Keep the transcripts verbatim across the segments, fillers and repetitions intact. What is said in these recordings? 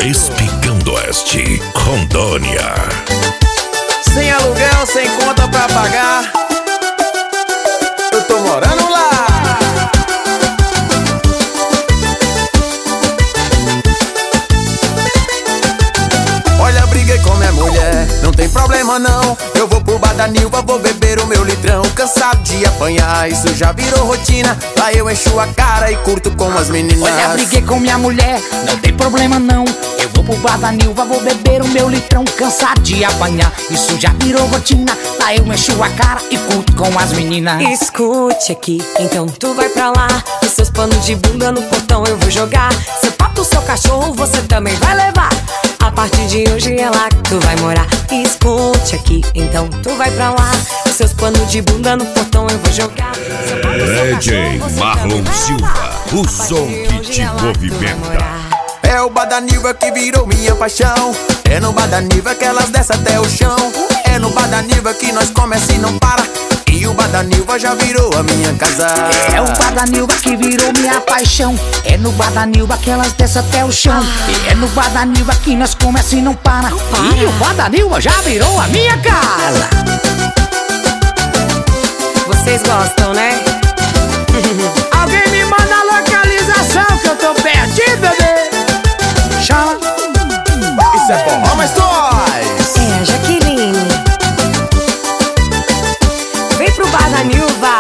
Espigão do Oeste, Rondônia. Sem aluguel, sem conta pra pagar, eu tô morando lá. Olha, briguei com minha mulher, não tem problema não. Eu vou pro bar da Nilva, vou beber o meu litrão. Cansado de apanhar, isso já virou rotina. Lá eu encho a cara e curto com as meninas. Olha, briguei com minha mulher, não tem problema não. Eu vou pro bar da Nilva, vou beber o meu litrão. Cansado de apanhar, isso já virou rotina. Lá eu encho a cara e curto com as meninas. Escute aqui, então tu vai pra lá. Os seus panos de bunda no portão eu vou jogar. Seu pato, seu cachorro, você também vai levar. A partir de hoje é lá que tu vai morar. Escute aqui, então tu vai pra lá. Os seus panos de bunda no portão eu vou jogar. Seu pato, seu D J cachorro, você Marlon também vai Silva, levar. o A som partir de que hoje te é lá que tu vai movimenta. morar. É o bar da Nilva que virou minha paixão. É no bar da Nilva que elas descem até o chão. É no bar da Nilva que nós começa e não para. E o bar da Nilva já virou a minha casa. É o bar da Nilva que virou minha paixão. É no bar da Nilva que elas descem até o chão. E é no bar da Nilva que nós começa e não para. E o bar da Nilva já virou a minha casa. Vocês gostam, né? Alguém me manda a localização que eu tô perdido, bebê. Chama. Isso é bom, mas nós. É a Jaqueline. Vem pro bar da Nilva.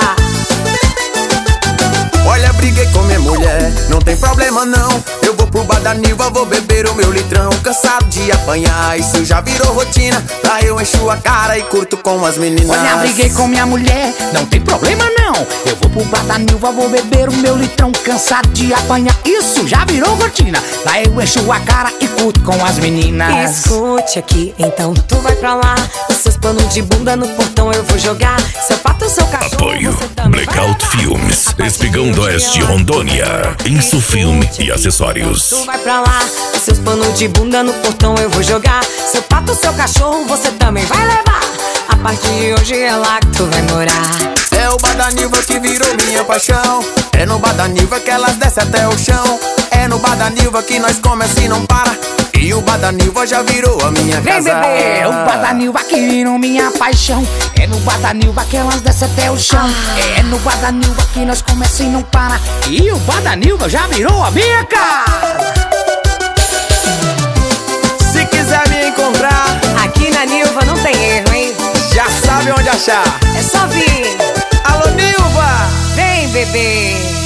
Olha, briguei com minha mulher, não tem problema não. Eu vou pro bar da Nilva, vou beber o meu litrão. Cansado de apanhar, isso já virou rotina. Lá eu encho a cara e curto com as meninas. Olha, briguei com minha mulher, não tem problema não. Eu vou pro bar da Nilva, vou beber o meu litrão. Cansado de apanhar, isso já virou rotina. Lá eu encho a cara e curto com as meninas. Escute aqui, então tu vai pra lá. Os seus panos de bunda no portão eu vou jogar. Seu pato, seu cachorro, Apoio você também vai Blackout levar. Filmes, A partir Espigão de do hoje Oeste, é lá que Rondônia. tu vai morar. Insu Filme Escute e aqui, acessórios. então tu vai pra lá. Os seus panos de bunda no portão eu vou jogar. Seu pato, seu cachorro, você também vai levar. A partir de hoje é lá que tu vai morar. É o bar da Nilva que virou minha paixão. É no bar da Nilva que elas descem até o chão. É no bar da Nilva que nós começa e não para. E o bar da Nilva já virou a minha Vem, casa. bebê, é o bar da Nilva que virou minha paixão. É no bar da Nilva que elas descem até o chão. É no bar da Nilva que nós começa e não para. E o bar da Nilva já virou a minha casa. Se quiser me encontrar, Aqui na Nilva não tem erro, hein? já sabe onde achar. É só vir. Alô, Nilva! Vem, bebê.